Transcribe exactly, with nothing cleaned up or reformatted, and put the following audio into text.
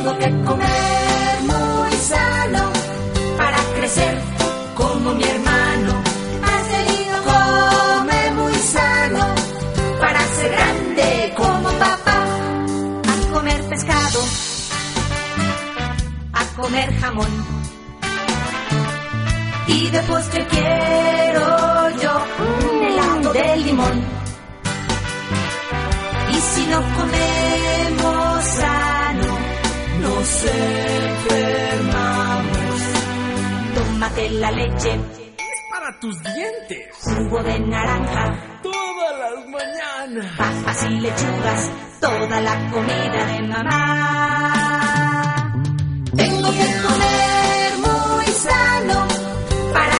Tengo que comer muy sano para crecer como mi hermano. Marcelino come muy sano para ser grande como papá. A comer pescado, a comer jamón, y de postre quiero yo un helado de limón. Y si no comemos sano, nos enfermamos. Tómate la leche, es para tus dientes. Jugo de naranja, todas las mañanas. Papas y lechugas, toda la comida de mamá. Tengo que comer muy sano para